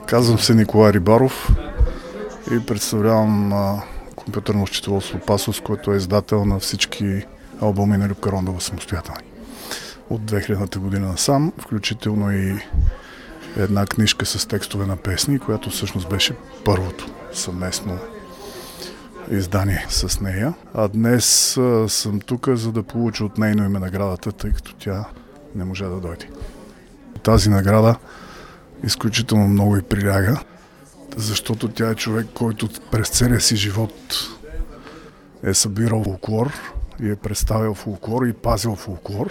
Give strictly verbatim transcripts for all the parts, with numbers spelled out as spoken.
Казвам се Николай Рибаров и представлявам а, компютърно счетоводство Пасос, който е издател на всички албуми на Любка Рондова самостоятелни. От две хилядната година насам, включително и една книжка с текстове на песни, която всъщност беше първото съвместно издание с нея. А днес а, съм тук, за да получа от нейно име наградата, тъй като тя не можа да дойде. Тази награда изключително много и приляга, защото тя е човек, който през целия си живот е събирал фолклор и е представил фолклор и пазил фолклор.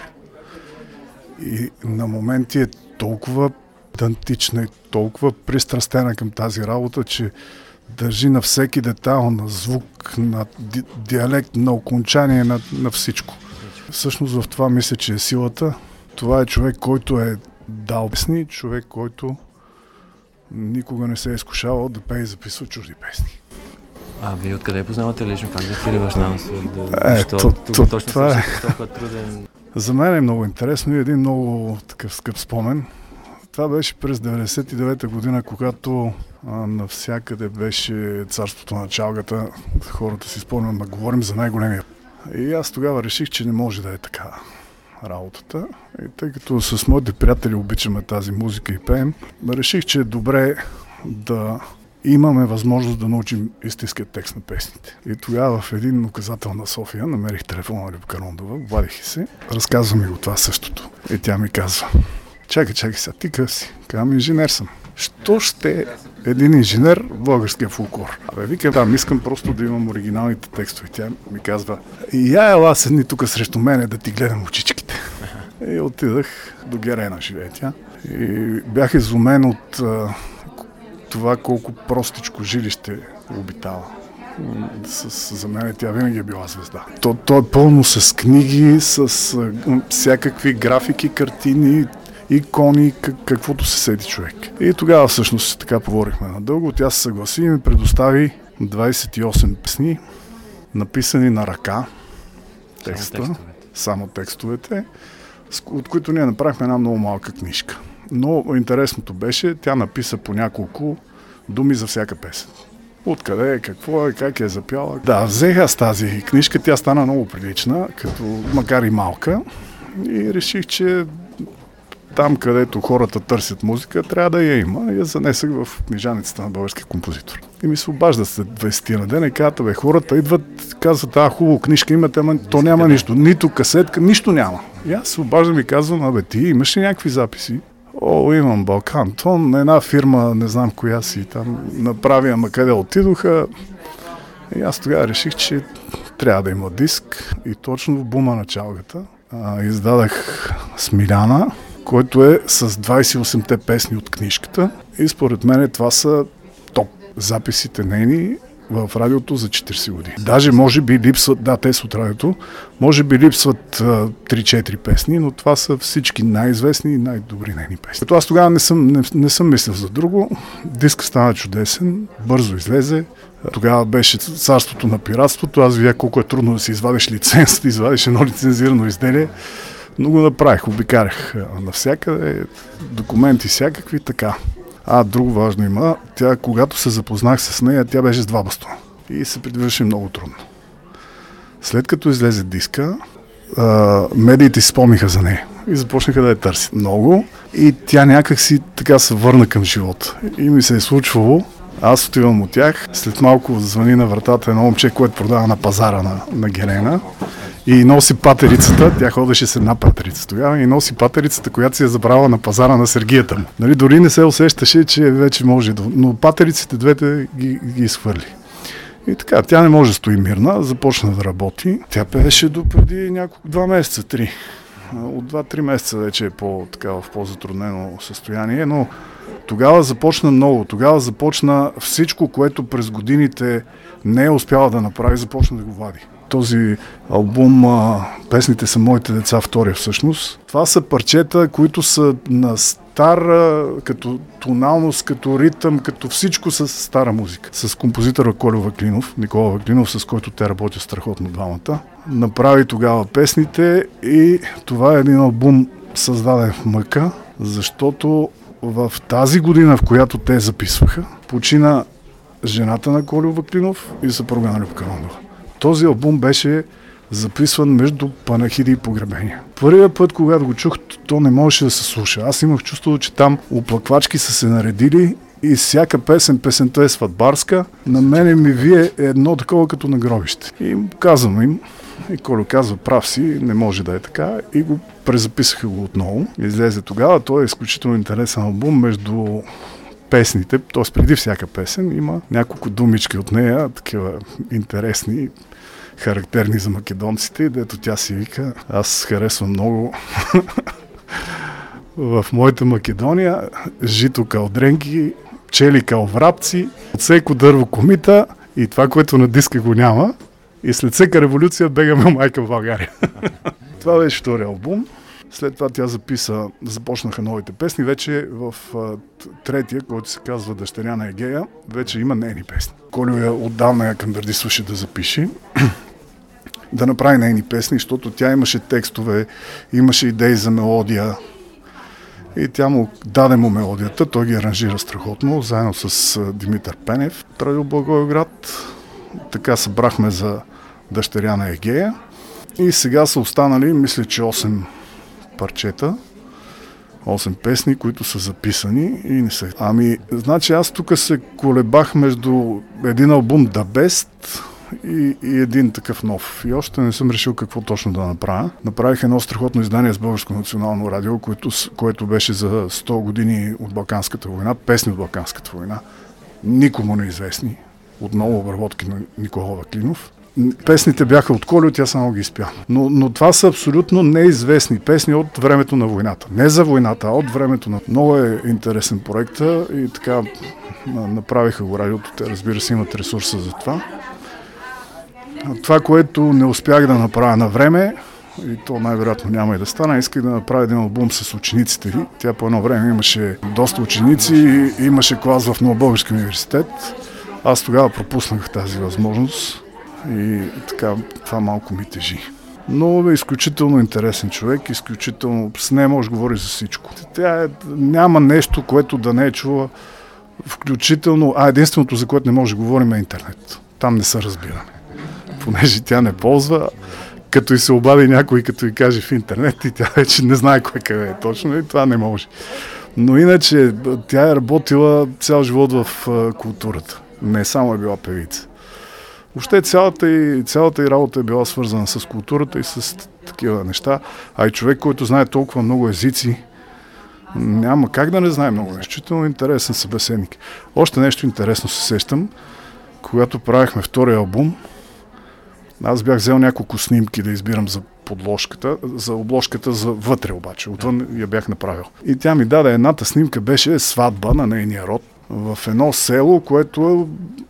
И на моменти е толкова педантична и толкова пристрастена към тази работа, че държи на всеки детайл, на звук, на ди- диалект, на окончание, на, на всичко. Всъщност в това мисля, че е силата. Това е човек, който е дал песни, човек, който никога не се е изкушавал да пее и записва чужди песни. А вие откъде познавате лично? Как да ти възнавам се? Е, то, то, точно това е. Толкова труден. За мен е много интересно и един много такъв скъп спомен. Това беше през деветдесет и девета година, когато а, навсякъде беше царството на чалгата. Хората си спомнят да говорим за най-големия. И аз тогава реших, че не може да е така работата. И тъй като с моите приятели обичаме тази музика и пеем, реших, че е добре да имаме възможност да научим истинския текст на песните. И тогава в един указател на София намерих телефона на Любка Рондова, обадих се, разказва ми го това същото. И тя ми казва: чакай, чакай сега, ти къв си? Казвам, инженер съм. Що ще един инженер в българския фолклор? Абе, викам, там искам просто да имам оригиналните текстове. Тя ми казва: и я ела седни тук срещу мене да ти гледам очичките. И отидах до Герена, живее тя. И бях изумен от а, това колко простичко жилище обитава. С, за мен тя винаги е била звезда. То, то е пълно с книги, с а, всякакви графики, картини, икони, как, каквото се седи човек. И тогава всъщност така поговорихме надълго. Тя се съгласи и ми предостави двадесет и осем песни, написани на ръка, текста, само текстовете, само текстовете, от които ние направихме една много малка книжка. Но интересното беше, тя написа по няколко думи за всяка песен. Откъде е, какво е, как е запяла. Да, взех аз тази книжка, тя стана много прилична, като, макар и малка, и реших, че там, където хората търсят музика, трябва да я има. И я занесах в книжаницата на български композитор. И ми се обажда след двадесет на ден и казват: бе, хората идват, казват: а, хубаво, книжка имате, ама то няма нищо. Нито касетка, нищо няма. И аз се обаждам и казвам: абе, ти имаш ли някакви записи? О, имам Балкан Тон, една фирма, не знам коя си там направи, ама къде отидоха. И аз тогава реших, че трябва да има диск. И точно в бума на чалгата а, издадах Смиляна, който е с двадесет и осемте песни от книжката. И според мен това са топ записите нейни в радиото за четиридесет години. Даже може би липсват, да, те са от радиото, може би липсват а, три-четири песни, но това са всички най-известни и най-добри нейни песни. Като аз тогава не съм, не, не съм мислил за друго. Дискът стана чудесен, бързо излезе. Тогава беше царството на пиратството. Аз видях колко е трудно да си извадиш лиценз, да извадиш едно лицензирано изделие. Но го направих, обикарях навсякъде, документи всякакви, така. А, друго важно има, тя, когато се запознах с нея, тя беше с два бастона и се придвижваше много трудно. След като излезе диска, а, медиите си спомниха за нея и започнаха да я търсят много и тя някак си така се върна към живота. И ми се е случвало, аз отивам от тях, след малко звъни на вратата едно момче, което продава на пазара на, на Герена. И носи патерицата, тя ходеше с една патерица тогава, и носи патерицата, която си е забрала на пазара на сергията му. Нали, дори не се усещаше, че вече може да... Но патериците двете ги, ги изхвърли. И така, тя не може да стои мирна, започна да работи. Тя пееше до преди няколко, два месеца, три. От два-три месеца вече е по, така, в по-затруднено състояние, но тогава започна много. Тогава започна всичко, което през годините не е успяла да направи, започна да го вади. Този албум а, "Песните са моите деца", втория всъщност. Това са парчета, които са на стара, като тоналност, като ритъм, като всичко с стара музика. С композитора Колю Ваклинов, Никола Ваклинов, с който те работят страхотно двамата. Направи тогава песните и това е един албум, създаден в мъка, защото в тази година, в която те записваха, почина жената на Кольо Ваклинов и съпруга на Любка Рондова. Този албум беше записван между панахиди и погребения. Първият път, когато го чух, то не можеше да се слуша. Аз имах чувството, че там оплаквачки са се наредили и всяка песен, песента е сватбарска. На мене ми вие едно такова като на гробище. И казвам им, и Колю казва, прав си, не може да е така. И го презаписаха го отново. Излезе тогава. Той е изключително интересен албум между песните, т.е. преди всяка песен има няколко думички от нея, такива интересни, характерни за македонците, дето тя си вика, аз харесвам много в моята Македония жито калдренки, пчели калврабци, от всеко дърво комита и това, което на диска го няма. И след всяка революция бегаме майка в България. Това беше втори албум. След това тя записа, започнаха новите песни. Вече в а, третия, който се казва Дъщеря на Егея, вече има нейни песни. Колю я отдавна я кандърдисваше да запише, да направи нейни песни, защото тя имаше текстове, имаше идеи за мелодия. И тя му даде му мелодията, той ги аранжира страхотно, заедно с а, Димитър Пенев, Радио Благоевград. Така събрахме за Дъщеря на Егея. И сега са останали, мисля, че осем парчета, осем песни, които са записани и не са. Ами, значи аз тук се колебах между един албум The Best и, и един такъв нов. И още не съм решил какво точно да направя. Направих едно страхотно издание с Българско национално радио, което, което беше за сто години от Балканската война, песни от Балканската война, никому неизвестни. Отново обработки на Никола Ваклинов. Песните бяха от Колю, тя само ги изпя. Но, но това са абсолютно неизвестни песни от времето на войната. Не за войната, а от времето на... Много е интересен проект и така направиха го радиото. Те, разбира се, имат ресурса за това. Това, което не успях да направя на време, и то най-вероятно няма и да стане, исках да направя един албум с учениците ви. Тя по едно време имаше доста ученици и имаше клас в Новобългарски университет. Аз тогава пропуснах тази възможност и така това малко ми тежи. Но е изключително интересен човек, изключително с нея може да говори за всичко. Тя е, няма нещо, което да не е чула, включително, а единственото, за което не може да говорим е интернет. Там не се разбираме. Понеже тя не ползва, като и се обади някой, като и каже в интернет и тя вече не знае кое къде е точно и това не може. Но иначе тя е работила цял живот в културата. Не само е била певица. Въобще цялата и, цялата и работа е била свързана с културата и с такива неща. А и човек, който знае толкова много езици, няма как да не знае много нещо. Изключително интересен събеседник. Още нещо интересно се сещам. Когато правихме втория албум, аз бях взел няколко снимки да избирам за подложката, за обложката за вътре обаче. Отвън я бях направил. И тя ми даде едната снимка, беше сватба на нейния род в едно село, което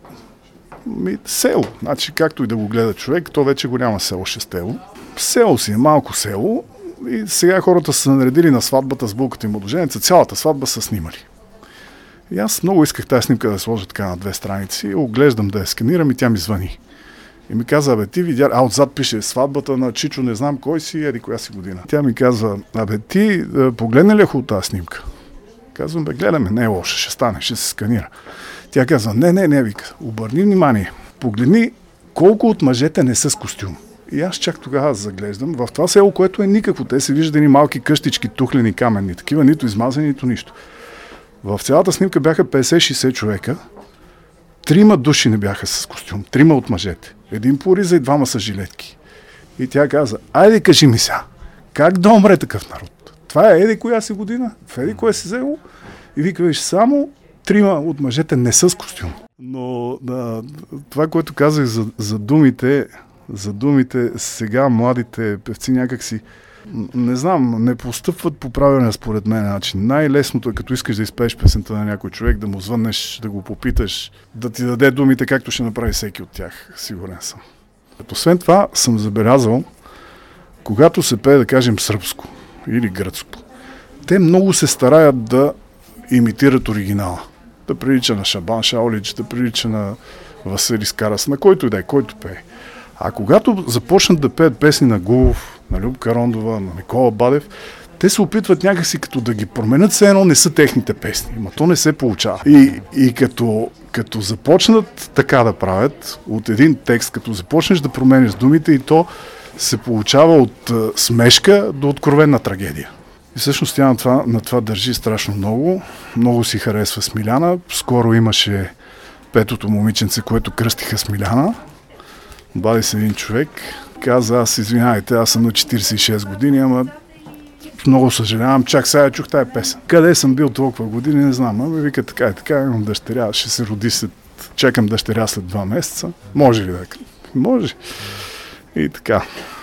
е село. Значи, както и да го гледа човек, то вече го няма село Шестело. Село си е малко село и сега хората са наредили на сватбата с булката и младоженеца. Цялата сватба са снимали. И аз много исках тази снимка да сложа така на две страници. Оглеждам да я сканирам и тя ми звъни. И ми каза, абе ти видя, а отзад пише сватбата на Чичо, не знам кой си, еди коя си година. Тя ми казва, абе ти погледна ли от тази снимка? Казвам, бе гледаме, не е лоша, ще стане, ще се сканира. Тя казва, не, не, не, вика, обърни внимание, погледни колко от мъжете не са с костюм. И аз чак тогава заглеждам в това село, което е никакво. Те се виждани малки къщички, тухлени, каменни, такива, нито измазани, нито нищо. В цялата снимка бяха петдесет-шейсет човека. Трима души не бяха с костюм, трима от мъжете. Един по риза и двама са жилетки. И тя каза, айде кажи ми сега, как да умре такъв народ? Това е еди коя си година, в еди кое си взело. И вика, виж, само трима от мъжете не са с костюм. Но да, това, което казах за, за думите, за думите, сега младите певци някакси, не знам, не постъпват по правилния според мен начин. Най-лесното е, като искаш да изпееш песента на някой човек, да му звъннеш, да го попиташ, да ти даде думите, както ще направи всеки от тях. Сигурен съм. Освен това съм забелязал, когато се пее, да кажем, сръбско или гръцко, те много се стараят да имитират оригинала. Да прилича на Шабан Шаолич, да прилича на Василис Карас, на който и да е, който пее. А когато започнат да пеят песни на Гулов, на Любка Рондова, на Никола Бадев, те се опитват някакси като да ги променят, все едно не са техните песни, но то не се получава. И, и като, като започнат така да правят, от един текст, като започнеш да промениш думите, и то се получава от а, смешка до откровена трагедия. И всъщност тя на това, на това държи страшно много. Много си харесва Смиляна. Скоро имаше петото момиченце, което кръстиха Смиляна. Обади се един човек, каза: аз извинявайте, аз съм на четирийсет и шест години, ама много съжалявам, чак сега чух тая песен. Къде съм бил толкова години, не знам. Ама вика така и така, имам дъщеря, ще се роди след... Чакам дъщеря след два месеца. Може ли да? Може. И така.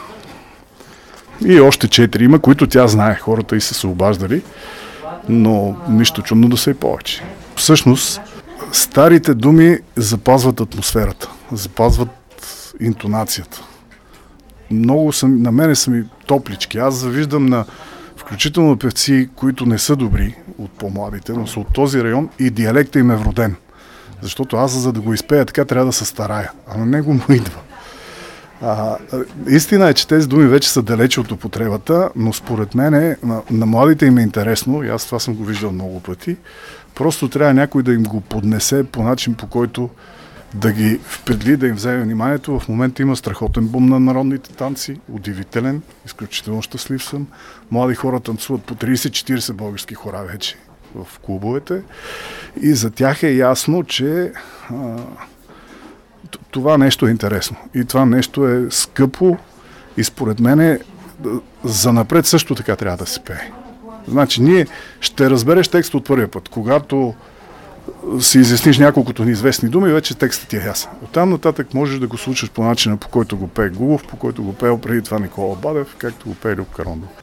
И още четири има, които тя знае. Хората и са се обаждали, но нищо чудно да са и повече. Всъщност, старите думи запазват атмосферата, запазват интонацията. Много са, на мене са ми топлички. Аз завиждам на включително певци, които не са добри от по-младите, но са от този район и диалекта им е вроден. Защото аз, за да го изпея така, трябва да се старая. А на него му идва. А, истина е, че тези думи вече са далече от употребата, но според мен е, на, на младите им е интересно, и аз това съм го виждал много пъти. Просто трябва някой да им го поднесе по начин, по който да ги впредли, да им вземе вниманието. В момента има страхотен бум на народните танци, удивителен, изключително щастлив съм. Млади хора танцуват по трийсет-четирийсет български хора вече в клубовете и за тях е ясно, че а, това нещо е интересно и това нещо е скъпо и според мен занапред също така трябва да се пее. Значи ние ще разбереш текста от първия път, когато си изясниш няколкото неизвестни думи, вече текстът ти е ясен. Оттам нататък можеш да го случиш по начина, по който го пее Гугов, по който го пее преди това Никола Бадев, както го пее Люб Карондов.